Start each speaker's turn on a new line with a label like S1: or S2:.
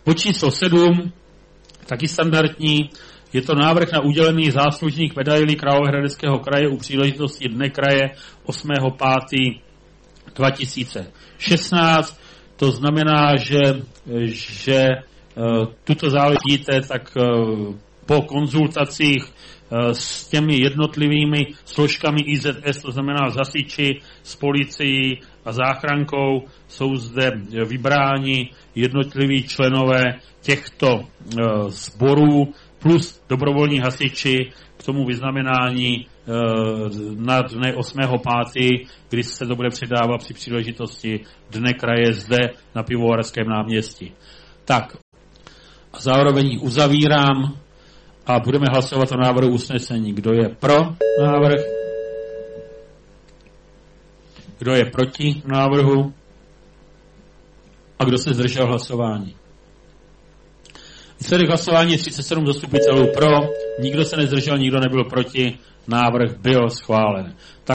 S1: Bod číslo 7, taky standardní, je to návrh na udělený záslužník medailí Královéhradeckého kraje u příležitosti Dne kraje 8.5.2016. To znamená, že tuto záležíte, tak po konzultacích s těmi jednotlivými složkami IZS, to znamená s hasiči, s policií a záchrankou, jsou zde vybráni jednotliví členové těchto sborů plus dobrovolní hasiči k tomu vyznamenání na dne 8.5., kdy se to bude předávat při příležitosti Dne kraje zde na Pivovarském náměstí. Tak a zároveň uzavírám a budeme hlasovat o návrhu usnesení. Kdo je pro návrh? Kdo je proti návrhu? A kdo se zdržel hlasování? Výsledek hlasování je 37 zastupitelů pro, nikdo se nezdržel, nikdo nebyl proti, návrh byl schválen.